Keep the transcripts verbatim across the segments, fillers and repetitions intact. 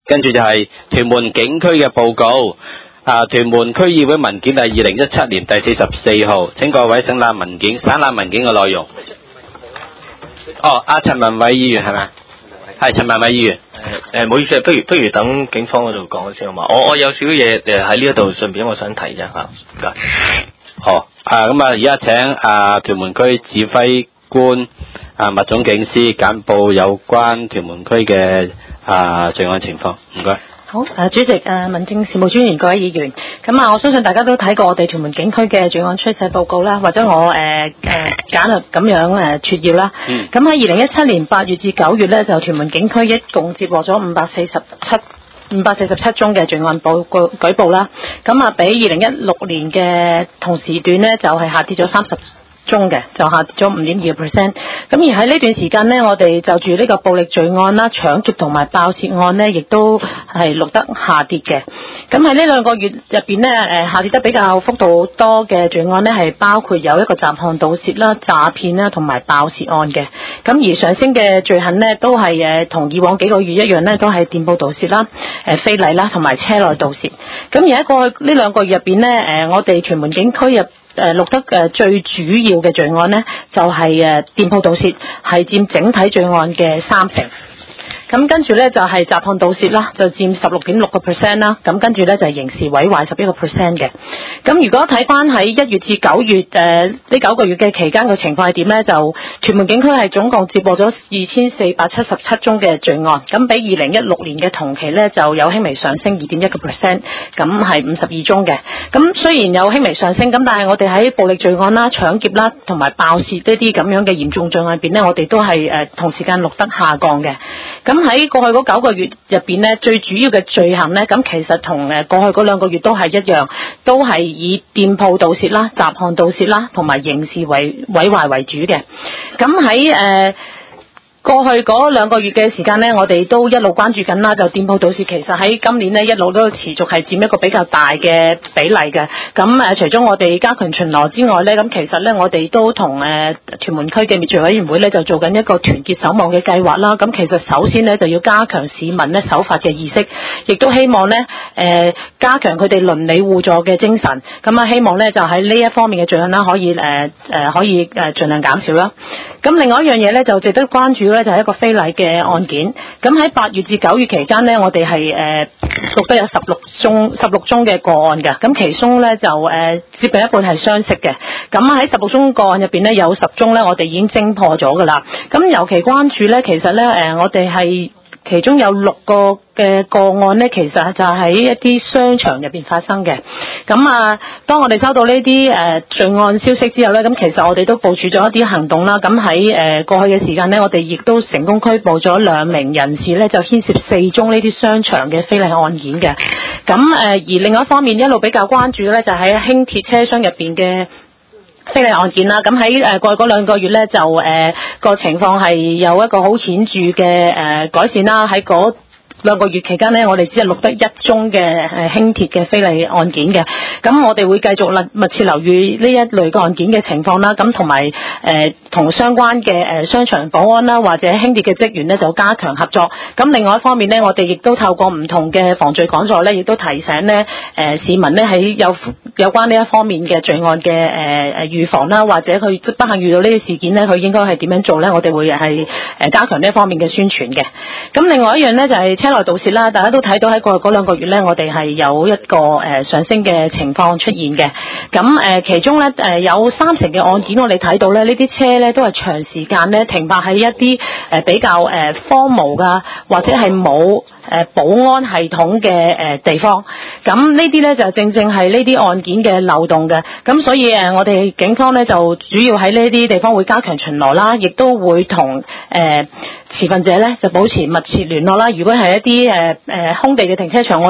跟住就係屯門警區嘅報告。啊，屯門區議會文件係二零一七年第四十四號，請各位省覽文件，省覽文件嘅內容。哦，阿陳文偉議員係咪？係陳文偉議員。 誒誒，唔好意思，不如不如等警方嗰度講先好嘛？我我有少少嘢誒喺呢一度，順便我想提啫嚇，唔該。 好，啊咁啊，而家請啊屯門區指揮官啊麥總警司簡報有關屯門區嘅啊罪案情況，唔該。 好，誒主席，誒民政事務專員各位議員，咁啊，我相信大家都睇過我哋屯門警區嘅罪案趨勢報告啦，或者我誒誒簡略咁樣誒撮要啦。嗯。咁喺二零一七年八月至九月咧，就屯門警區一共接獲咗五百四十七五百四十七宗嘅罪案報告舉報啦。咁啊，比二零一六年嘅同時段咧，就係、是、下跌咗三十宗嘅，就下跌咗五點二個 percent。咁而喺呢段時間呢，我哋就住呢個暴力罪案啦、搶劫同埋爆竊案呢，亦都係錄得下跌嘅。咁喺呢兩個月入邊呢，誒下跌得比較幅度多嘅罪案呢，係包括有一個雜項盜竊啦、詐騙啦同埋爆竊案嘅。咁而上升嘅罪行呢，都係誒同以往幾個月一樣呢，都係店鋪盜竊啦、誒非禮啦同埋車內盜竊。咁而喺過去呢兩個月入邊呢，誒我哋屯門警區入誒錄得誒最主要嘅罪案呢，就係誒店鋪盜竊，係佔整體罪案嘅三成。咁跟住咧就係雜項盜竊啦，就佔十六點六個 percent 啦。咁跟住咧就係刑事毀壞十一個 percent 嘅。咁如果睇翻喺一月至九月誒呢九個月嘅期間嘅情況係點咧？就屯門警區係總共接獲咗二千四百七十七宗嘅罪案，咁比二零一六年嘅同期咧就有輕微上升二點一個 percent，咁係五十二宗嘅。咁雖然有輕微上升，咁但係我哋喺暴力罪案啦、搶劫啦同埋爆竊呢啲咁樣嘅嚴重罪案入邊咧，我哋都係誒同時間錄得下降嘅。咁喺過去嗰九個月入邊咧，最主要嘅罪行咧，咁其實同誒過去嗰兩個月都係一樣，都係以店鋪盜竊啦、雜項盜竊啦，同埋刑事毀毀壞為主嘅。咁喺誒過去嗰兩個月嘅時間呢，我哋都一路關注緊啦。就店鋪盜竊其實喺今年呢一路都持續係佔一個比較大嘅比例嘅。咁誒，除咗我哋加強巡邏之外呢，咁其實呢，我哋都同誒屯門區嘅滅罪委員會呢就做緊一個團結守望嘅計劃啦。咁其實首先呢，就要加強市民呢守法嘅意識，亦都希望呢誒、呃、加強佢哋鄰里互助嘅精神。咁啊，希望呢就喺呢一方面嘅罪案啦，可以誒誒、呃、可以誒盡量減少啦。咁另外一樣嘢呢，就值得關注咧，就係一個非禮嘅案件。咁喺八月至九月期間呢，我哋係誒錄得有十六宗十六宗嘅個案嘅。咁其中咧就誒、呃、接近一半係相識嘅。咁喺十六宗個案入邊呢，有十宗咧我哋已經偵破咗噶啦。咁尤其關注咧，其實咧誒、呃、我哋係其中有六個嘅個案呢，其實就喺一啲商場入邊發生嘅。咁啊，當我哋收到呢啲誒罪案消息之後呢，咁其實我哋都部署咗一啲行動啦。咁喺誒過去嘅時間呢，我哋亦都成功拘捕咗兩名人士呢，就牽涉四宗呢啲商場嘅非禮案件嘅。咁誒而另外一方面，一路比較關注嘅呢，就喺輕鐵車廂入邊嘅非禮案件啦。咁喺誒過去嗰兩個月咧，就誒個、呃、情況係有一個好顯著嘅誒、呃、改善啦。喺嗰兩個月期間呢，我哋只係錄得一宗嘅誒輕鐵嘅非禮案件嘅。咁我哋會繼續密密切留意呢一類嘅案件嘅情況啦。咁同埋誒同相關嘅誒商場保安啦，或者輕鐵嘅職員呢，就加強合作。咁另外一方面呢，我哋亦都透過唔同嘅防罪講座呢，亦都提醒呢誒、呃、市民呢，喺有有關呢一方面嘅罪案嘅誒誒預防啦，或者佢不幸遇到呢啲事件呢，佢應該係點樣做呢？我哋會係誒加強呢一方面嘅宣傳嘅。咁另外一樣呢，就係、是車內盜竊啦，大家都睇到喺過去嗰兩個月咧，我哋係有一個誒、呃、上升嘅情況出現嘅。咁誒、呃、其中咧誒、呃、有三成嘅案件，我哋睇到咧呢啲車咧都係長時間咧停泊喺一啲誒、呃、比較誒、呃、荒蕪噶，或者係冇誒保安系統嘅誒、呃、地方。咁呢啲咧就正正係呢啲案件嘅漏洞嘅。咁所以誒、呃、我哋警方咧就主要喺呢啲地方會加強巡邏啦，亦都會同誒、呃、持份者咧就保持密切聯絡啦。如果係一啲誒誒空地嘅停車場，我哋會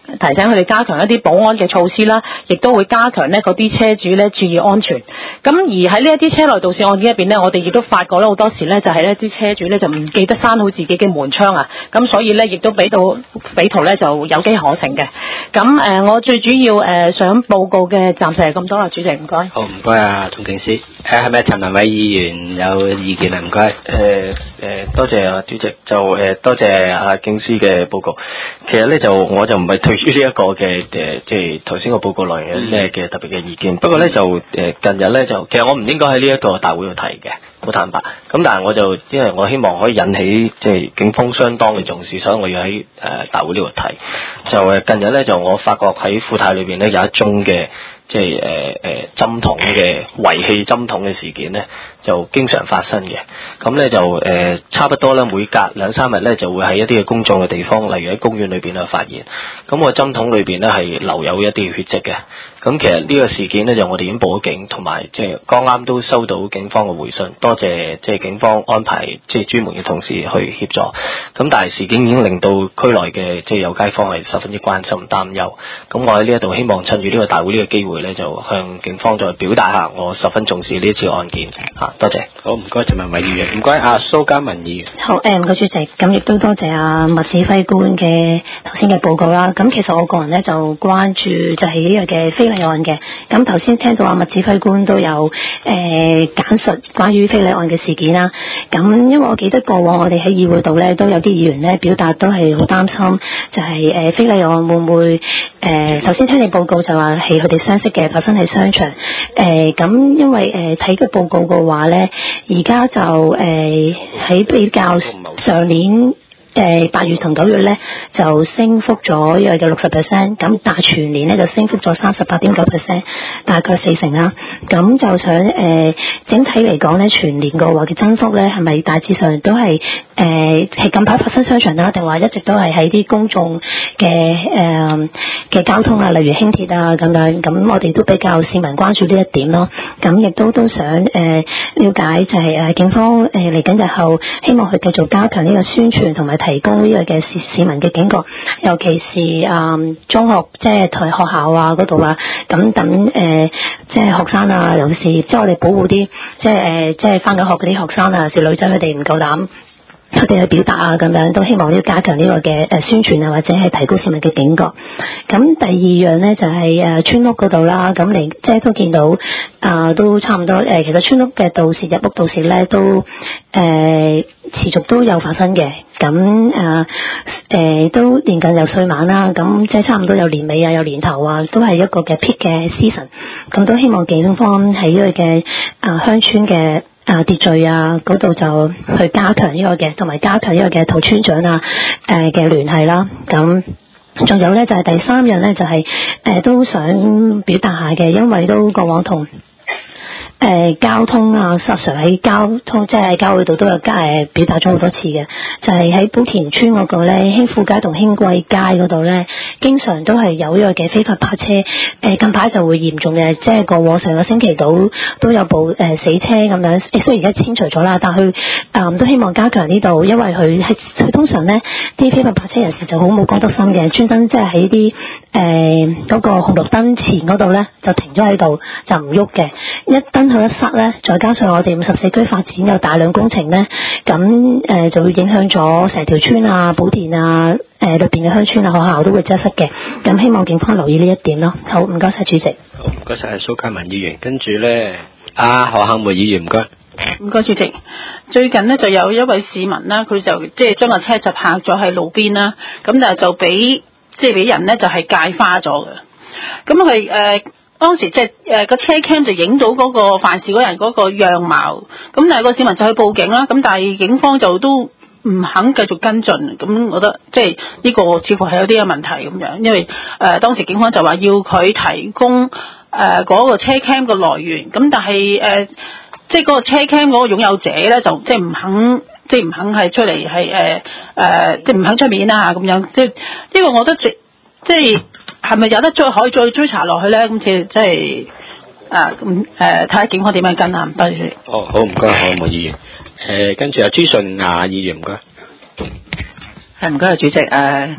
提醒佢哋加強一啲保安嘅措施啦，亦都會加強呢嗰啲車主咧注意安全。咁而喺呢一啲車內盜竊案件入邊呢，我哋亦都發覺咧好多時咧就係呢啲車主咧就唔記得閂好自己嘅門窗啊，咁所以咧亦都俾到匪徒咧就有機可乘嘅。咁誒、呃，我最主要誒、呃、想報告嘅暫時係咁多啦，主席唔該。 好，唔該啊，董警司。誒係咪陳文偉議員有意見啊？唔該。誒誒，多謝啊主席，就誒、呃、多謝阿警司嘅報告。其實咧就我就唔係對於呢一個嘅誒，即係頭先個報告內容有咩嘅特別嘅意見。不過咧就誒、呃、近日咧就其實我唔應該喺呢一個大會度提嘅，好坦白。咁但係我就因為我希望可以引起即係警方相當嘅重視，所以我要喺誒、呃、大會呢度提。就誒近日咧就我發覺喺富泰裏邊咧有一宗嘅。即係誒誒針筒嘅遺棄針筒嘅事件咧，就經常發生嘅。咁咧就誒、呃、差不多咧，每隔兩三日咧就會喺一啲嘅公眾嘅地方，例如喺公園裏邊啊發現。咁個針筒裏邊咧係留有一啲血跡嘅。咁其實呢個事件咧就我哋已經報咗警，同埋即係剛啱都收到警方嘅回信，多謝即係警方安排即係專門嘅同事去協助。咁但係事件已經令到區內嘅即係有街坊係十分之關心擔憂。咁我喺呢一度希望趁住呢個大會呢個機會咧，就向警方再表達下我十分重視呢一次案件嚇。多謝。 好，唔該陳文偉議員，唔該阿蘇嘉文議員。 好誒，唔該主席，咁亦都多謝阿麥指揮官嘅頭先嘅報告啦。咁其實我個人咧就關注就係呢個嘅非禮案嘅。咁頭先聽到阿麥指揮官都有誒簡述關於非禮案嘅事件啦。咁因為我記得過往我哋喺議會度咧都有啲議員咧表達都係好擔心，就係誒非禮案會唔會誒頭先聽你報告就話係佢哋相識嘅發生喺商場。誒咁因為誒睇個報告嘅話咧，而家就誒喺、呃、比較上年誒八月同九月咧就升幅咗約嘅六十 percent， 咁但係全年咧就升幅咗三十八點九 percent， 大概四成啦。咁就想誒、呃、整體嚟講咧，全年個話嘅增幅咧係咪大致上都係誒係近排發生商場啦，定話一直都係喺啲公眾嘅誒嘅交通啊，例如輕鐵啊咁樣。咁我哋都比較市民關注呢一點咯。咁亦都都想誒、呃、了解就係誒警方誒嚟緊日後希望佢繼續加強呢個宣傳同埋提供呢個嘅市市民嘅警覺，尤其是誒、嗯、中學即係同學校啊嗰度啊，咁等誒即係學生啊，尤其是即係我哋保護啲即係誒即係返緊學嗰啲學生啊，是女仔佢哋唔夠膽。佢哋去表達啊，咁樣都希望要加強呢個嘅誒宣傳啊，或者係提高市民嘅警覺。咁第二樣咧就係、是、誒村屋嗰度啦，咁你即係都見到啊、呃，都差唔多誒。其實村屋嘅盜竊入屋盜竊咧都誒、呃、持續都有發生嘅。咁誒誒都年近有歲晚啦，咁即係差唔多有年尾啊，有年頭啊，都係一個嘅 peak 嘅 season。咁都希望警方喺呢個嘅啊鄉村嘅。啊秩序啊嗰度就去加強呢個嘅，同埋加強呢個嘅同村長啊誒嘅聯繫啦。咁仲有咧就係、是、第三樣咧就係、是、誒、呃、都想表達下嘅，因為都過往同。誒、呃、交通啊，實常喺交通即係喺郊區度都有加誒表達咗好多次嘅，就係喺寶田村嗰個咧，興富街同興貴街嗰度咧，經常都係有呢個嘅非法泊車。誒、呃、近排就會嚴重嘅，即係過往上個星期度都有部誒、呃、死車咁樣。誒雖然而家清除咗啦，但係佢誒都希望加強呢度，因為佢係佢通常咧啲非法泊車人士就好冇公德心嘅，專登即係喺啲誒嗰個紅綠燈前嗰度咧就停咗喺度就唔喐嘅，一燈佢一塞咧，再加上我哋五十四區發展有大量工程咧，咁誒、呃、就會影響咗成條村啊、寶田啊、誒裏邊嘅鄉村啊、學校都會擠塞嘅。咁希望警方留意呢一點咯。好，唔該晒主席。 好，唔該晒蘇嘉文議員。跟住咧，阿何杏梅議員唔該。 唔該主席。最近呢，就有一位市民啦，佢就即係將個車就泊咗喺路邊啦，咁但係就俾即係俾人咧就係、是、戒花咗嘅。咁佢誒。當時即係誒個車 cam 就影到嗰個犯事嗰人嗰個樣貌，咁但係個市民就去報警啦，咁但係警方就都唔肯繼續跟進，咁我覺得即係呢個似乎係有啲嘅問題咁樣，因為誒、呃、當時警方就話要佢提供誒嗰、呃嗰個車 cam 嘅來源，咁但係誒、呃、即係嗰個車 cam 嗰個擁有者咧就即係唔肯，即係唔肯係出嚟係誒誒即係唔肯出面啦咁樣，即係呢個我覺得即即係。係咪有得再可以再追查落去咧？咁似即係啊咁誒，睇下警方點樣跟啊？唔該主席。 哦，好唔該，何杏梅議員。誒、呃，跟住阿朱順亞議員唔該。 係唔該啊，主席誒。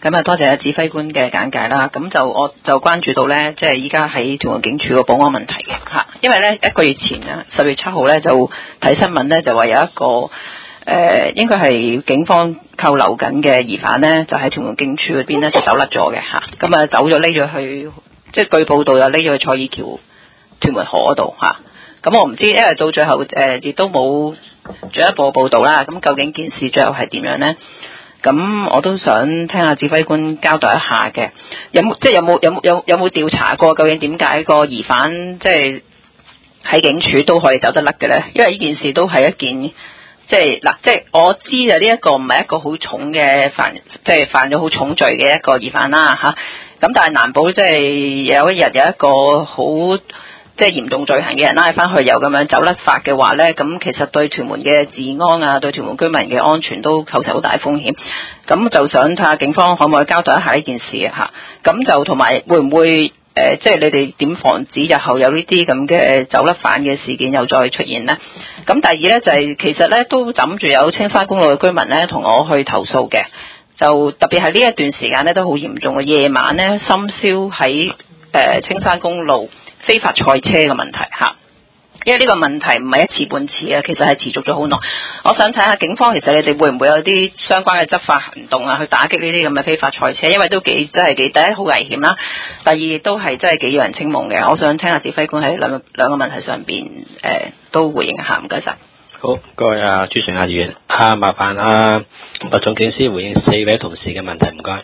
咁啊，多謝指揮官嘅簡介啦。咁就我就關注到咧，即係依家喺屯門警署個保安問題嘅嚇，因為咧一個月前啊，十月七號咧就睇新聞咧就話有一個誒、呃、應該係警方扣留緊嘅疑犯咧，就喺屯門警署嗰邊咧就走甩咗嘅嚇，咁啊走咗匿咗去，即係據報道又匿咗去蔡爾橋屯門河嗰度嚇。咁我唔知，因為到最後誒亦、呃、都冇進一步報道啦。咁究竟件事最後係點樣咧？咁我都想聽下指揮官交代一下嘅，有冇即係有冇有冇有有冇調查過究竟點解個疑犯即係喺警署都可以走得甩嘅咧？因為呢件事都係一件即係嗱，即係我知就呢一個唔係一個好重嘅犯，即係犯咗好重罪嘅一個疑犯啦嚇。咁但係難保即係有一日有一個好即係嚴重罪行嘅人拉翻去又咁樣走甩法嘅話咧，咁其實對屯門嘅治安啊，對屯門居民嘅安全都構成好大風險。咁就想睇下警方可唔可以交代一下呢件事啊嚇。咁就同埋會唔會誒、呃，即係你哋點防止日後有呢啲咁嘅走甩犯嘅事件又再出現呢？咁第二咧就係、是、其實咧都枕住有青山公路嘅居民咧同我去投訴嘅，就特別係呢一段時間咧都好嚴重嘅，夜晚咧深宵喺誒青山公路非法賽車嘅問題嚇，因為呢個問題唔係一次半次啊，其實係持續咗好耐。我想睇下警方其實你哋會唔會有啲相關嘅執法行動啊，去打擊呢啲咁嘅非法賽車，因為都幾真係幾第一好危險啦，第二亦都係真係幾讓人清夢嘅。我想聽下指揮官喺兩個兩個問題上邊誒、呃、都回應一下，唔該晒。 好，各位啊，朱成亞議員，啊麻煩啊麥總警司回應四位同事嘅問題，唔該。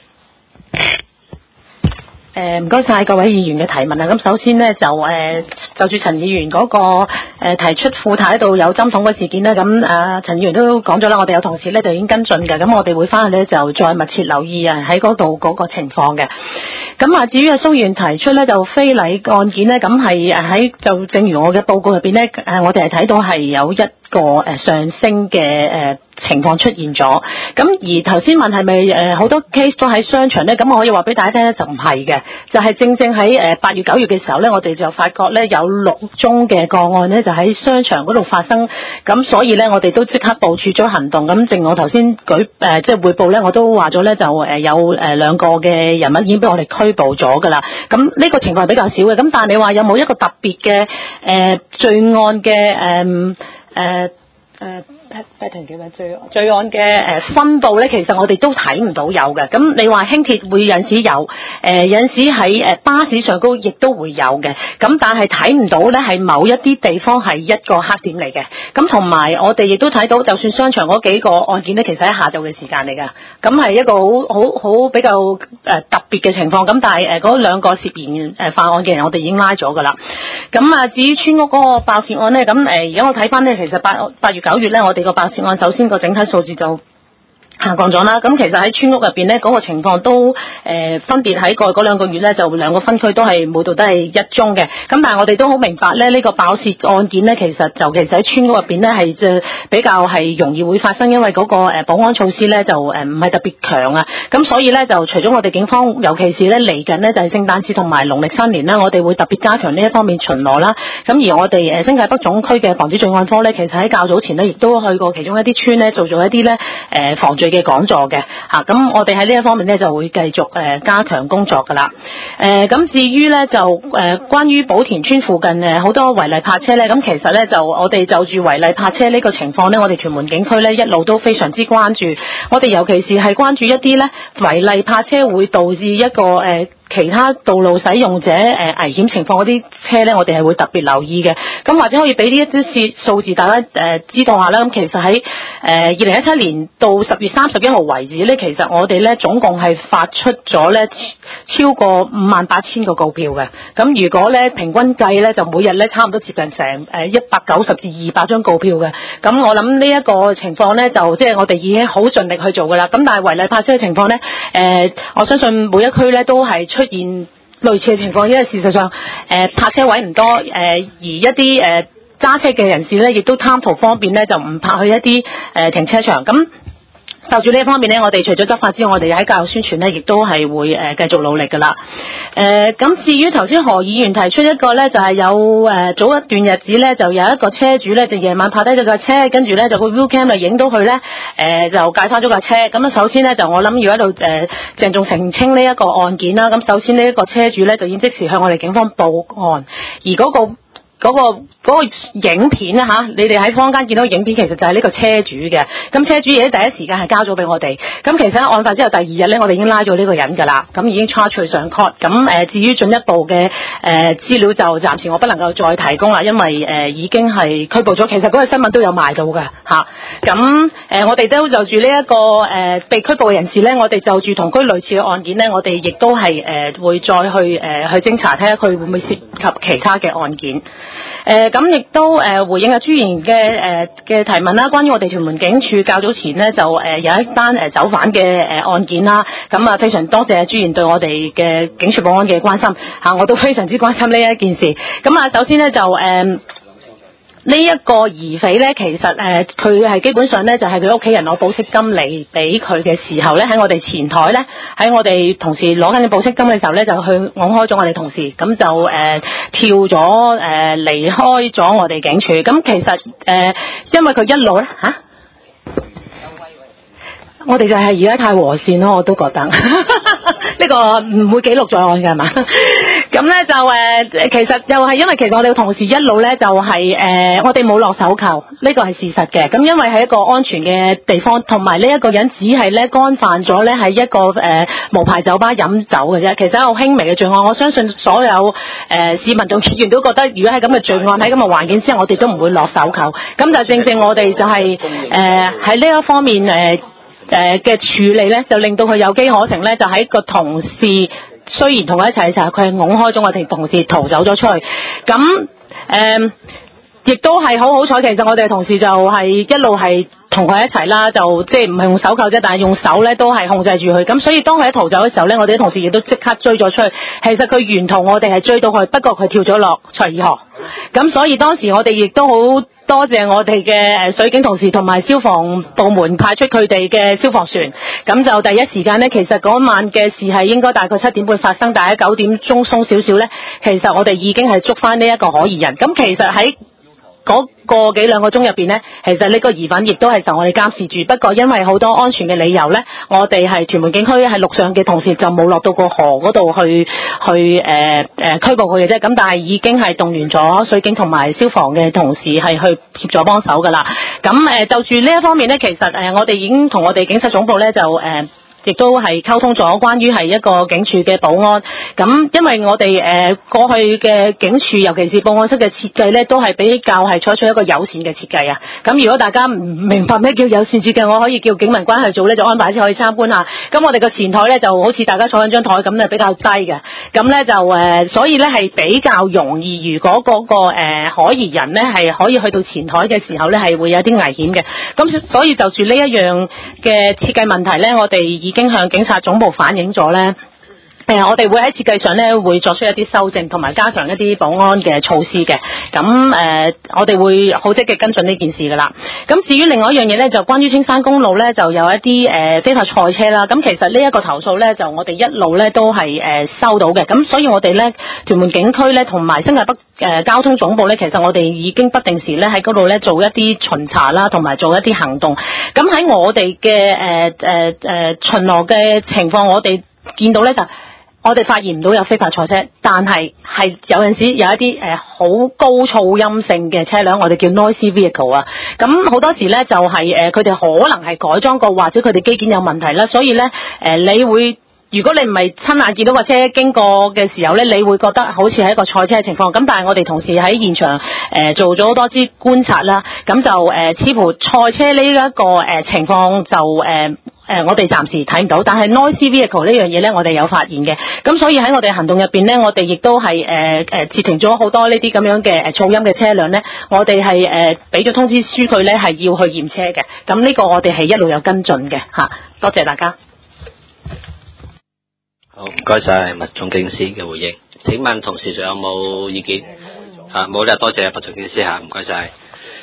誒唔該晒各位議員嘅提問啊！咁首先呢，就誒、呃、就住陳議員嗰、那個、呃、提出富太度有針筒嘅事件呢，咁啊陳議員都講咗啦，我哋有同事呢就已經跟進嘅，咁我哋會翻去呢，就再密切留意啊喺嗰度嗰個情況嘅。咁啊至於阿蘇議員提出呢，就非禮案件呢，咁係誒喺就正如我嘅報告入邊呢，誒我哋係睇到係有一個誒上升嘅誒情況出現咗。咁而頭先問係咪誒好多 case 都喺商場呢？咁我可以話俾大家聽咧，就唔係嘅，就係、是、正正喺誒八月九月嘅時候咧，我哋就發覺咧有六宗嘅個案咧，就喺商場嗰度發生。咁所以咧，我哋都即刻部署咗行動。咁正如我頭先舉誒即係匯報咧，我都話咗咧，就誒有誒兩個嘅人物已經俾我哋拘捕咗㗎啦。咁呢個情況係比較少嘅。咁但係你話有冇一個特別嘅誒罪案嘅誒誒誒？不停叫緊罪罪案嘅誒分佈咧，其實我哋都睇唔到有嘅。咁你話輕鐵會有陣時有，誒、呃、有陣時喺誒巴士上高亦都會有嘅。咁但係睇唔到咧，係某一啲地方係一個黑點嚟嘅。咁同埋我哋亦都睇到，就算商場嗰幾個案件咧，其實喺下晝嘅時間嚟㗎。咁係一個好好好比較誒特別嘅情況。咁但係誒嗰兩個涉嫌誒犯案嘅人，我哋已經拉咗㗎啦。咁啊，至於村屋嗰個爆竊案咧，咁誒而家我睇翻咧，其實八八月九月咧，我哋個爆竊案首先個整體數字就下降咗啦。咁其實喺村屋入邊咧，嗰、那個情況都誒、呃、分別喺過去嗰兩個月咧，就兩個分區都係每度都係一宗嘅。咁但係我哋都好明白咧，呢、這個爆竊案件咧，其實就其實喺村屋入邊咧係即比較係容易會發生，因為嗰個誒保安措施咧就誒唔係特別強啊。咁所以咧就除咗我哋警方，尤其是咧嚟緊咧就係聖誕節同埋農曆新年啦，我哋會特別加強呢一方面巡邏啦。咁而我哋誒新界北總區嘅防止罪案科咧，其實喺較早前咧亦都去過其中一啲村咧做咗一啲咧誒防罪嘅講座嘅嚇，咁、啊、我哋喺呢一方面咧就會繼續誒、呃、加強工作噶啦。誒、呃、咁至於咧就誒、呃、關於寶田村附近誒好多違例泊車咧，咁其實咧就我哋就住違例泊車呢個情況咧，我哋屯門警區咧一路都非常之關注。我哋尤其是係關注一啲咧違例泊車會導致一個誒、呃其他道路使用者誒、呃、危險情況嗰啲車咧，我哋係會特別留意嘅。咁或者可以俾呢一啲數字大家誒、呃、知道下啦。咁其實喺誒二零一七年到十月三十一號為止咧，其實我哋咧總共係發出咗咧超過五萬八千個告票嘅。咁如果咧平均計咧，就每日咧差唔多接近成誒一百九十至二百張告票嘅。咁我諗呢一個情況咧，就即係我哋已經好盡力去做㗎啦。咁但係違例泊車嘅情況咧，誒、呃、我相信每一區咧都係出現類似嘅情況，因為事實上，誒、呃、泊車位唔多，誒、呃、而一啲誒揸車嘅人士咧，亦都貪圖方便咧，就唔泊去一啲誒、呃、停車場。咁就住呢一方面咧，我哋除咗執法之外，我哋喺教育宣傳咧，亦都係會誒繼續努力噶啦。誒、呃、咁至於頭先何議員提出一個咧，就係、是、有誒、呃、早一段日子咧，就有一個車主咧，就夜晚拍低咗架車，跟住咧就個 view cam 就影到佢咧，誒、呃、就解翻咗架車。咁啊，首先咧就我諗要喺度誒鄭重澄清呢一個案件啦。咁首先呢一個車主咧就已經即時向我哋警方報案，而嗰、那個。嗰、那個嗰、那個影片啊嚇，你哋喺坊間見到影片，其實就係呢個車主嘅。咁車主亦都第一時間係交咗俾我哋。咁其實喺案發之後第二日咧，我哋已經拉咗呢個人㗎啦。咁已經 charge 佢上 court。咁誒、呃，至於進一步嘅誒、呃、資料就暫時我不能夠再提供啦，因為誒、呃、已經係拘捕咗。其實嗰個新聞都有賣到嘅嚇。咁、啊、誒、呃，我哋都就住呢一個誒、呃、被拘捕嘅人士咧，我哋就住同居類似嘅案件咧，我哋亦都係誒、呃、會再去誒、呃、去偵查，睇下佢會唔會涉及其他嘅案件。誒咁亦都誒、呃、回應阿朱賢嘅誒嘅提問啦，關於我哋屯門警署較早前呢，就誒、呃、有一單誒、呃、走犯嘅誒、呃、案件啦，咁啊非常多謝朱賢對我哋嘅警署保安嘅關心嚇、啊，我都非常之關心呢一件事。咁啊首先呢，就誒。呃呢一個疑匪咧，其實誒佢係基本上咧就係佢屋企人攞保釋金嚟俾佢嘅時候咧，喺我哋前台咧，喺我哋同事攞緊嘅保釋金嘅時候咧，就去拱開咗我哋同事，咁就誒、呃、跳咗誒、呃、離開咗我哋警署。咁其實誒、呃、因為佢一路咧嚇。啊我哋就係而家太和善咯，我都覺得呢個唔會記錄在案嘅係嘛？咁咧就誒、呃，其實又係因為其實我哋同事一路咧就係、是、誒、呃，我哋冇落手扣，呢、這個係事實嘅。咁因為係一個安全嘅地方，同埋呢一個人只係咧干犯咗咧係一個誒、呃、無牌酒吧飲酒嘅啫，其實好輕微嘅罪案。我相信所有誒、呃、市民同議員都覺得，如果係咁嘅罪案喺咁嘅環境之下，我哋都唔會落手扣。咁就正正我哋就係誒喺呢一方面誒。呃誒嘅處理咧，就令到佢有機可乘咧，就喺個同事雖然同佢一齊嘅時候，佢係拱開咗我哋同事逃走咗出去。咁誒，亦都係好好彩，其實我哋嘅同事就係一路係同佢一齊啦，就即係唔係用手扣啫，但係用手咧都係控制住佢。咁所以當佢喺逃走嘅時候咧，我哋啲同事亦都即刻追咗出去。其實佢沿途我哋係追到佢，不過佢跳咗落隨河。咁所以當時我哋亦都好多謝我哋嘅水警同事同埋消防部門派出佢哋嘅消防船，咁就第一時間呢，其實嗰晚嘅事係應該大概七點半發生，但係喺九點鐘鬆少少呢，其實我哋已經係捉翻呢一個可疑人。咁其實喺嗰個幾兩個鐘入邊呢，其實呢個疑犯亦都係受我哋監視住，不過因為好多安全嘅理由呢，我哋係屯門警區係陸上嘅同事就冇落到個河嗰度去去誒誒、呃呃、拘捕佢嘅啫，咁但係已經係動員咗水警同埋消防嘅同事係去協助幫手噶啦。咁誒、呃、就住呢一方面呢，其實誒、呃、我哋已經同我哋警察總部呢就誒。呃亦都係溝通咗關於係一個警署嘅保安，咁因為我哋誒、呃、過去嘅警署，尤其是報案室嘅設計咧，都係比較係採取一個友善嘅設計啊。咁如果大家唔明白咩叫友善設計，我可以叫警民關係組咧就安排先可以參觀下。咁我哋個前台咧就好似大家坐緊張台咁咧比較低嘅，咁咧就誒、呃，所以咧係比較容易。如果嗰、那個誒、呃、可疑人咧係可以去到前台嘅時候咧，係會有啲危險嘅。咁所以就住呢一樣嘅設計問題咧，我哋已經向警察總部反映咗咧。誒、呃，我哋會喺設計上咧，會作出一啲修正，同埋加強一啲保安嘅措施嘅。咁誒、呃，我哋會好積極跟進呢件事噶啦。咁至於另外一樣嘢咧，就關於青山公路咧，就有一啲誒、呃、非法賽車啦。咁其實呢一個投訴咧，就我哋一路咧都係誒、呃、收到嘅。咁所以我哋咧屯門警區咧，同埋新界北誒、呃、交通總部咧，其實我哋已經不定時咧喺嗰度咧做一啲巡查啦，同埋做一啲行動。咁喺我哋嘅誒誒誒巡邏嘅情況，我哋見到咧就。我哋發現唔到有非法賽車，但係係有陣時有一啲誒好高噪音性嘅車輛，我哋叫 noisy vehicle 啊。咁好多時咧就係誒佢哋可能係改裝過，或者佢哋機件有問題啦，所以咧誒、呃、你會如果你唔係親眼見到個車經過嘅時候咧，你會覺得好似係一個賽車嘅情況。咁但係我哋同事喺現場誒、呃、做咗好多啲觀察啦，咁就誒、呃、似乎賽車呢一個誒、呃、情況就誒。呃誒、呃，我哋暫時睇唔到，但係 noisy vehicle 呢樣嘢咧，我哋有發現嘅。咁所以喺我哋行動入邊咧，我哋亦都係誒誒截停咗好多呢啲咁樣嘅誒噪音嘅車輛咧。我哋係誒俾咗通知書佢咧，係要去驗車嘅。咁呢個我哋係一路有跟進嘅嚇。多謝大家。 好，唔該晒麥總警司嘅回應。請問同事仲有冇意見？啊，冇啦，多謝麥總警司嚇，唔該晒。